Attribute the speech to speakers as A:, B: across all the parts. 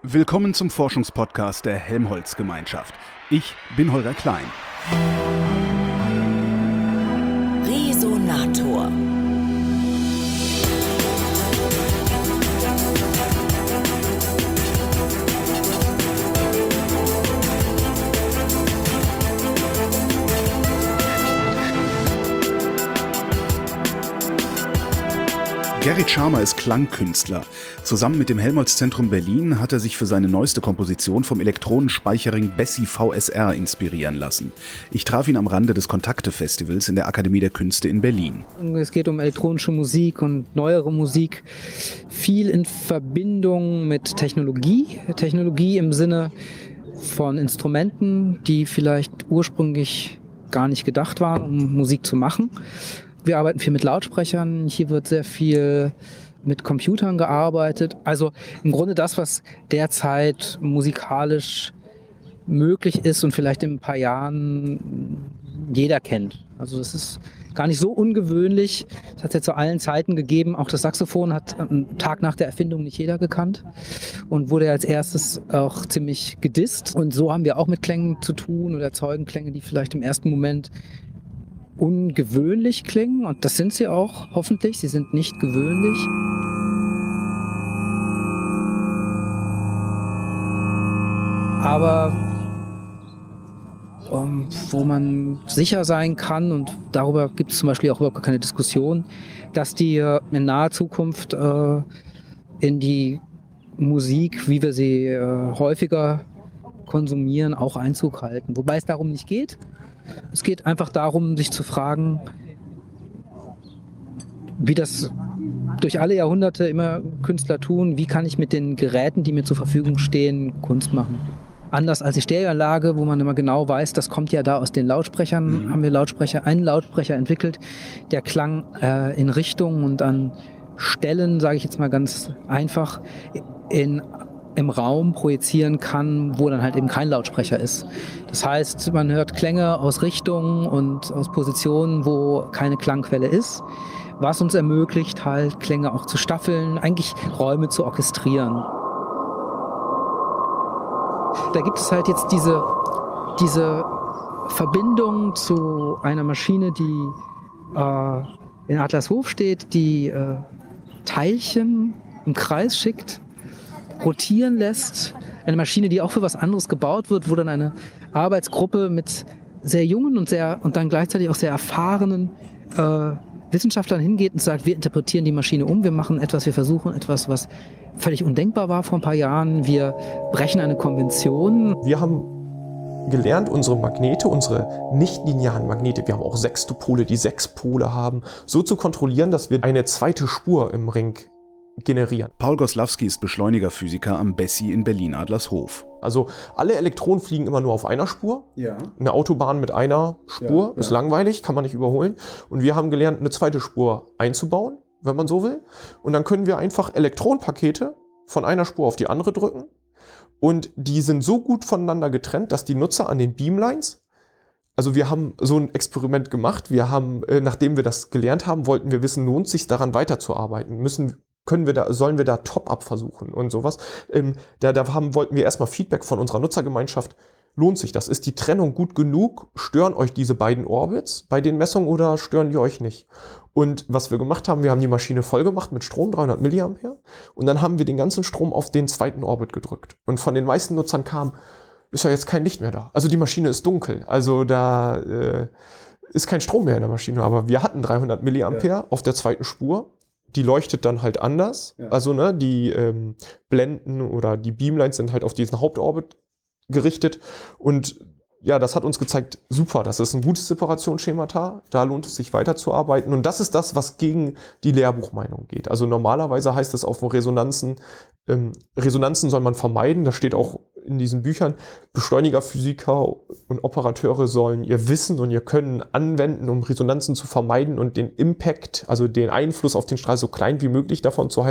A: Willkommen zum Forschungspodcast der Helmholtz-Gemeinschaft. Ich bin Holger Klein.
B: Resonator.
A: Gerrit Schamer ist Klangkünstler. Zusammen mit dem Helmholtz-Zentrum Berlin hat er sich für seine neueste Komposition vom Elektronenspeicherring Bessi VSR inspirieren lassen. Ich traf ihn am Rande des Kontakte-Festivals in der Akademie der Künste in Berlin.
C: Es geht um elektronische Musik und neuere Musik, viel in Verbindung mit Technologie. Technologie im Sinne von Instrumenten, die vielleicht ursprünglich gar nicht gedacht waren, um Musik zu machen. Wir arbeiten viel mit Lautsprechern, hier wird sehr viel mit Computern gearbeitet. Also im Grunde das, was derzeit musikalisch möglich ist und vielleicht in ein paar Jahren jeder kennt. Also das ist gar nicht so ungewöhnlich. Das hat es ja zu allen Zeiten gegeben. Auch das Saxophon hat einen Tag nach der Erfindung nicht jeder gekannt und wurde als erstes auch ziemlich gedisst. Und so haben wir auch mit Klängen zu tun oder erzeugen Klänge, die vielleicht im ersten Moment ungewöhnlich klingen, und das sind sie auch, hoffentlich. Sie sind nicht gewöhnlich. Aber wo man sicher sein kann, und darüber gibt es zum Beispiel auch überhaupt keine Diskussion, dass die in naher Zukunft in die Musik, wie wir sie häufiger konsumieren, auch Einzug halten. Wobei es darum nicht geht. Es geht einfach darum, sich zu fragen, wie das durch alle Jahrhunderte immer Künstler tun, wie kann ich mit den Geräten, die mir zur Verfügung stehen, Kunst machen. Anders als die Stereoanlage, wo man immer genau weiß, das kommt ja da aus den Lautsprechern, haben wir einen Lautsprecher entwickelt, der Klang in Richtungen und an Stellen, sage ich jetzt mal ganz einfach, im Raum projizieren kann, wo dann halt eben kein Lautsprecher ist. Das heißt, man hört Klänge aus Richtungen und aus Positionen, wo keine Klangquelle ist, was uns ermöglicht, halt Klänge auch zu staffeln, eigentlich Räume zu orchestrieren. Da gibt es halt jetzt diese Verbindung zu einer Maschine, die in Adlershof steht, die Teilchen im Kreis schickt, rotieren lässt. Eine Maschine, die auch für was anderes gebaut wird, wo dann eine Arbeitsgruppe mit sehr jungen und dann gleichzeitig auch sehr erfahrenen Wissenschaftlern hingeht und sagt, wir interpretieren die Maschine um, wir machen etwas, wir versuchen etwas, was völlig undenkbar war vor ein paar Jahren, wir brechen eine Konvention.
D: Wir haben gelernt, unsere Magnete, unsere nicht-linearen Magnete, wir haben auch Sextupole, die 6 Pole haben, so zu kontrollieren, dass wir eine zweite Spur im Ring generieren.
A: Paul Goslawski ist Beschleunigerphysiker am Bessi in Berlin-Adlershof.
D: Also alle Elektronen fliegen immer nur auf einer Spur.
A: Ja.
D: Eine Autobahn mit einer Spur ist langweilig, kann man nicht überholen. Und wir haben gelernt, eine zweite Spur einzubauen, wenn man so will. Und dann können wir einfach Elektronenpakete von einer Spur auf die andere drücken. Und die sind so gut voneinander getrennt, dass die Nutzer an den Beamlines, also wir haben so ein Experiment gemacht, nachdem wir das gelernt haben, wollten wir wissen, lohnt es sich daran weiterzuarbeiten, sollen wir da Top-Up versuchen und sowas. Wollten wir erstmal Feedback von unserer Nutzergemeinschaft. Lohnt sich das? Ist die Trennung gut genug? Stören euch diese beiden Orbits bei den Messungen oder stören die euch nicht? Und was wir gemacht haben, wir haben die Maschine voll gemacht mit Strom, 300 Milliampere. Und dann haben wir den ganzen Strom auf den zweiten Orbit gedrückt. Und von den meisten Nutzern ist ja jetzt kein Licht mehr da. Also die Maschine ist dunkel. Also da ist kein Strom mehr in der Maschine. Aber wir hatten 300 Milliampere auf der zweiten Spur. Die leuchtet dann halt anders. Ja. Also die Blenden oder die Beamlines sind halt auf diesen Hauptorbit gerichtet. Und ja, das hat uns gezeigt, super, das ist ein gutes Separationsschemata. Da lohnt es sich weiterzuarbeiten. Und das ist das, was gegen die Lehrbuchmeinung geht. Also normalerweise heißt es auf Resonanzen, Resonanzen soll man vermeiden. Das steht auch in diesen Büchern. Beschleunigerphysiker und Operateure sollen ihr Wissen und ihr Können anwenden, um Resonanzen zu vermeiden und den Impact, also den Einfluss auf den Strahl so klein wie möglich davon zu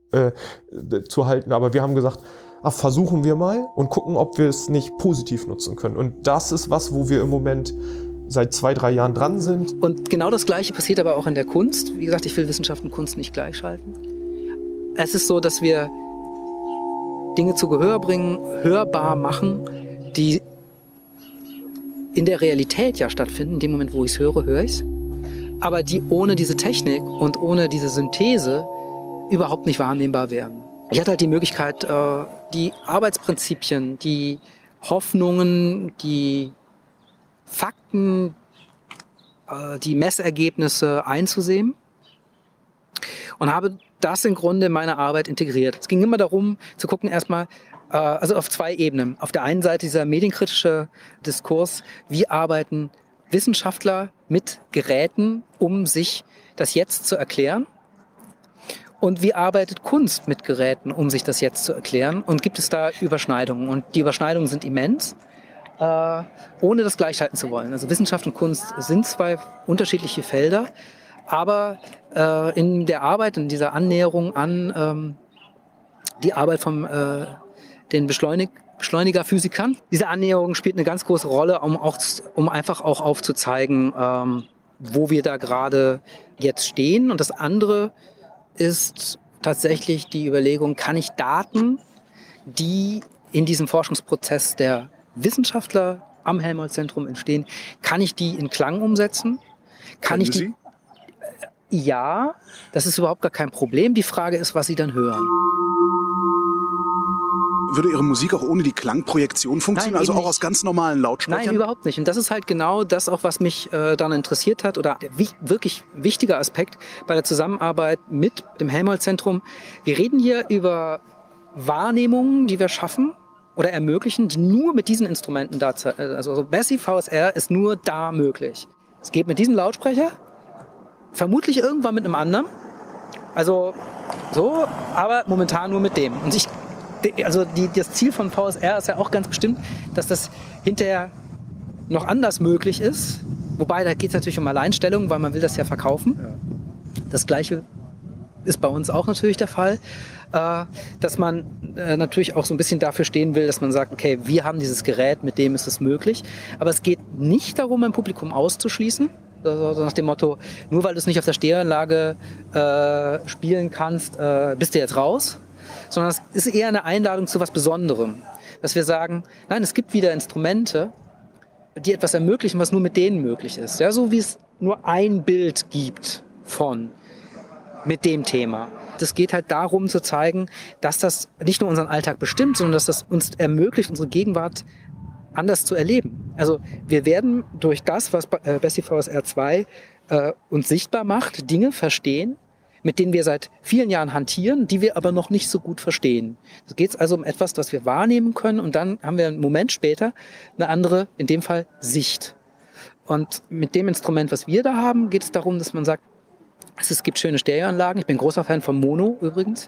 D: halten. Aber wir haben gesagt, versuchen wir mal und gucken, ob wir es nicht positiv nutzen können. Und das ist was, wo wir im Moment seit 2-3 Jahren dran sind.
C: Und genau das Gleiche passiert aber auch in der Kunst. Wie gesagt, ich will Wissenschaft und Kunst nicht gleichschalten. Es ist so, dass wir Dinge zu Gehör bringen, hörbar machen, die in der Realität ja stattfinden. In dem Moment, wo ich es höre, höre ich es. Aber die ohne diese Technik und ohne diese Synthese überhaupt nicht wahrnehmbar wären. Ich hatte halt die Möglichkeit, die Arbeitsprinzipien, die Hoffnungen, die Fakten, die Messergebnisse einzusehen und habe das im Grunde in meine Arbeit integriert. Es ging immer darum, zu gucken erstmal, also auf zwei Ebenen. Auf der einen Seite dieser medienkritische Diskurs, wie arbeiten Wissenschaftler mit Geräten, um sich das Jetzt zu erklären? Und wie arbeitet Kunst mit Geräten, um sich das Jetzt zu erklären? Und gibt es da Überschneidungen? Und die Überschneidungen sind immens, ohne das gleichhalten zu wollen. Also Wissenschaft und Kunst sind zwei unterschiedliche Felder, aber in der Arbeit, in dieser Annäherung an die Arbeit von den Beschleunigerphysikern, diese Annäherung spielt eine ganz große Rolle, um einfach auch aufzuzeigen, wo wir da gerade jetzt stehen. Und das andere ist tatsächlich die Überlegung, kann ich Daten, die in diesem Forschungsprozess der Wissenschaftler am Helmholtz-Zentrum entstehen, kann ich die in Klang umsetzen? Kann ich die? Ja, das ist überhaupt gar kein Problem. Die Frage ist, was Sie dann hören.
A: Würde Ihre Musik auch ohne die Klangprojektion funktionieren?
C: Nein,
A: also auch
C: nicht.
A: aus ganz normalen Lautsprechern?
C: Nein, überhaupt nicht. Und das ist halt genau das auch, was mich dann interessiert hat oder der wirklich wichtige Aspekt bei der Zusammenarbeit mit dem Helmholtz-Zentrum. Wir reden hier über Wahrnehmungen, die wir schaffen oder ermöglichen, die nur mit diesen Instrumenten da, also Bessey VSR ist nur da möglich. Es geht mit diesem Lautsprecher, vermutlich irgendwann mit einem anderen, also so, aber momentan nur mit dem. Und das Ziel von VSR ist ja auch ganz bestimmt, dass das hinterher noch anders möglich ist. Wobei, da geht es natürlich um Alleinstellung, weil man will das ja verkaufen. Ja. Das Gleiche ist bei uns auch natürlich der Fall, dass man natürlich auch so ein bisschen dafür stehen will, dass man sagt, okay, wir haben dieses Gerät, mit dem ist es möglich. Aber es geht nicht darum, ein Publikum auszuschließen. Also nach dem Motto, nur weil du es nicht auf der Stereoanlage spielen kannst, bist du jetzt raus. Sondern es ist eher eine Einladung zu was Besonderem. Dass wir sagen, nein, es gibt wieder Instrumente, die etwas ermöglichen, was nur mit denen möglich ist. Ja, so wie es nur ein Bild gibt mit dem Thema. Es geht halt darum zu zeigen, dass das nicht nur unseren Alltag bestimmt, sondern dass das uns ermöglicht, unsere Gegenwart anders zu erleben. Also wir werden durch das, was Bessey VSR 2 uns sichtbar macht, Dinge verstehen, mit denen wir seit vielen Jahren hantieren, die wir aber noch nicht so gut verstehen. Es geht also um etwas, das wir wahrnehmen können und dann haben wir einen Moment später eine andere, in dem Fall Sicht. Und mit dem Instrument, was wir da haben, geht es darum, dass man sagt, es gibt schöne Stereoanlagen. Ich bin großer Fan von Mono übrigens.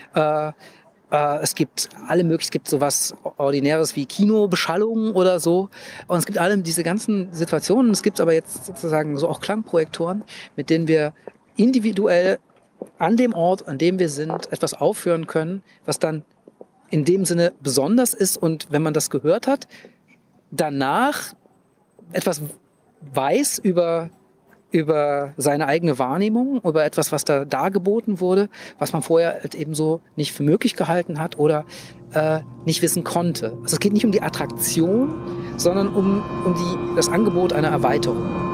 C: Es gibt alle möglichen, es gibt sowas Ordinäres wie Kinobeschallung oder so. Und es gibt alle diese ganzen Situationen. Es gibt aber jetzt sozusagen so auch Klangprojektoren, mit denen wir individuell an dem Ort, an dem wir sind, etwas aufführen können, was dann in dem Sinne besonders ist. Und wenn man das gehört hat, danach etwas weiß über seine eigene Wahrnehmung, über etwas, was da dargeboten wurde, was man vorher halt eben so nicht für möglich gehalten hat oder nicht wissen konnte. Also es geht nicht um die Attraktion, sondern um das Angebot einer Erweiterung.